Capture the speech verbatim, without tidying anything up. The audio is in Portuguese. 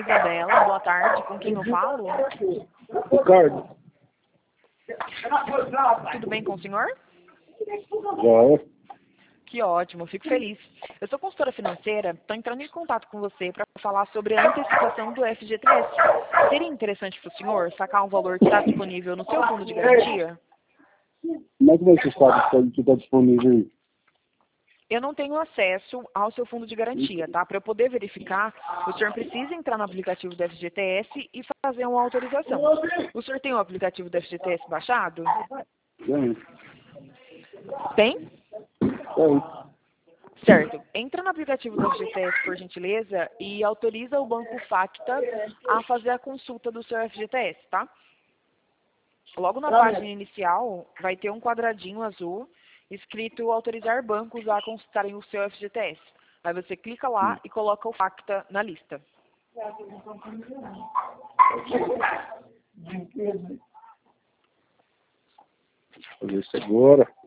Isabela, boa tarde. Com quem eu falo? Ricardo. Tudo bem com o senhor? Já é. Que ótimo, fico feliz. Eu sou consultora financeira, estou entrando em contato com você para falar sobre a antecipação do F G T S. Seria interessante para o senhor sacar um valor que está disponível no seu fundo de garantia? Como é que você sabe que está disponível aí? Eu não tenho acesso ao seu fundo de garantia, tá? Para eu poder verificar, o senhor precisa entrar no aplicativo do F G T S e fazer uma autorização. O senhor tem o aplicativo do F G T S baixado? Tem. Tem? Tem. Certo. Entra no aplicativo do F G T S, por gentileza, e autoriza o Banco Facta a fazer a consulta do seu F G T S, tá? Logo na página inicial, vai ter um quadradinho azul escrito autorizar bancos a consultarem o seu F G T S. Aí você clica lá e coloca o Facta na lista. Vou fazer isso agora.